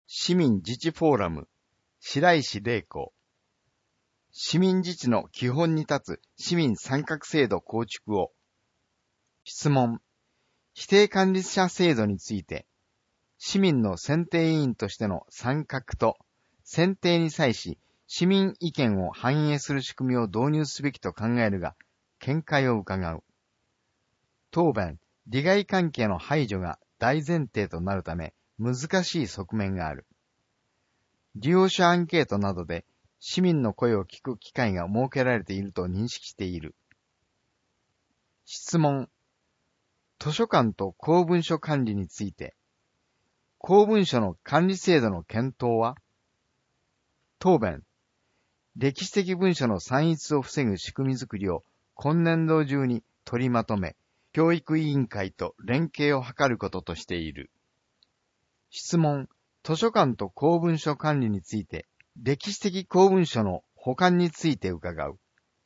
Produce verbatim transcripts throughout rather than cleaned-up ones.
市民自治フォーラム、白石玲子。市民自治の基本に立つ市民参画制度構築を。質問。否定管理者制度について、市民の選定委員としての参画と、選定に際し、市民意見を反映する仕組みを導入すべきと考えるが、見解を伺う。答弁、利害関係の排除が大前提となるため、難しい側面がある。利用者アンケートなどで市民の声を聞く機会が設けられていると認識している。質問。図書館と公文書管理について、公文書の管理制度の検討は？答弁。歴史的文書の散逸を防ぐ仕組みづくりを今年度中に取りまとめ、教育委員会と連携を図ることとしている。質問。図書館と公文書管理について、歴史的公文書の保管について伺う。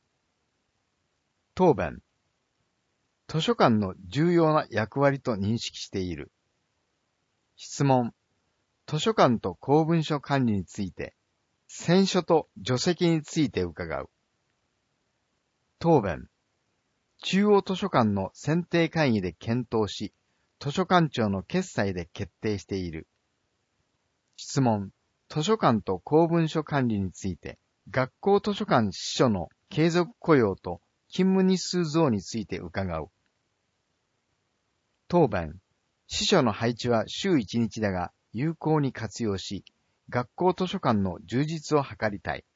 答弁。図書館の重要な役割と認識している。質問。図書館と公文書管理について、選書と除籍について伺う。答弁。中央図書館の選定会議で検討し、図書館長の決裁で決定している。質問。図書館と公文書管理について、学校図書館司書の継続雇用と勤務日数増について伺う。答弁。司書の配置は週いちにちだが、有効に活用し、学校図書館の充実を図りたい。